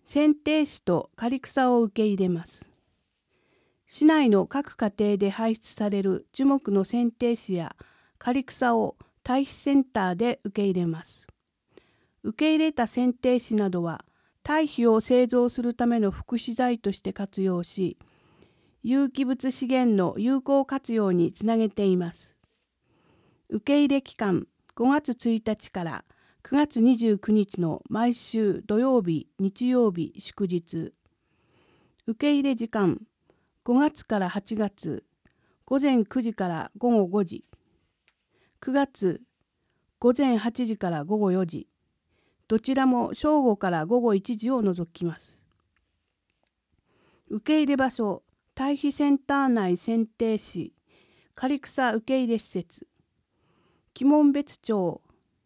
剪定枝と刈草を受け入れます。市内の各家庭で排出される樹木の剪定枝や刈草を堆肥センターで受け入れます。受け入れた剪定枝などは堆肥を製造するための副資材として活用し、有機物資源の有効活用につなげています。受け入れ期間5月1日から9月29日の毎週土曜日、日曜日、祝日。受け入れ時間5月から8月午前9時から午後5時。9月午前8時から午後4時。どちらも正午から午後1時を除きます。受け入れ場所、堆肥センター内剪定枝、刈草受け入れ施設。鬼門別町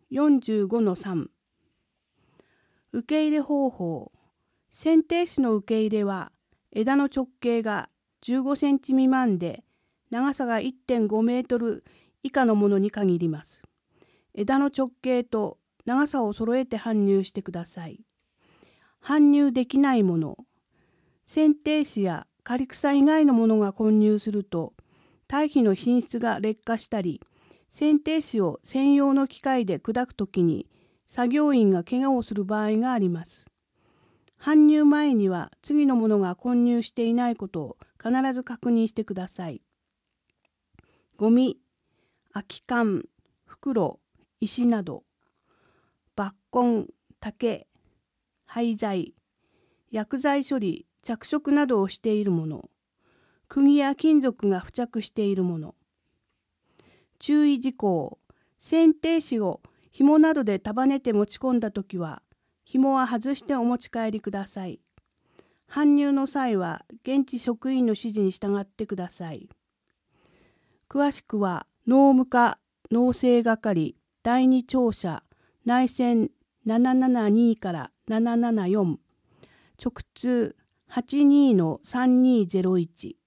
45-3。受け入れ方法。剪定枝の受け入れは、枝の直径が15センチ未満で、長さが 1.5 メートル以下のものに限ります。枝の直径と長さを揃えて搬入してください。搬入できないもの。剪定枝や刈草以外のものが混入すると、堆肥の品質が劣化したり、剪定枝を専用の機械で砕くときに作業員が怪我をする場合があります。搬入前には次のものが混入していないことを必ず確認してください。ゴミ、空き缶、袋、石など、抜根、竹、廃材、薬剤処理、着色などをしているもの、釘や金属が付着しているもの。注意事項、剪定枝を紐などで束ねて持ち込んだときは、紐は外してお持ち帰りください。搬入の際は、現地職員の指示に従ってください。詳しくは、農務課農政係第2庁舎内線772から774直通82-3201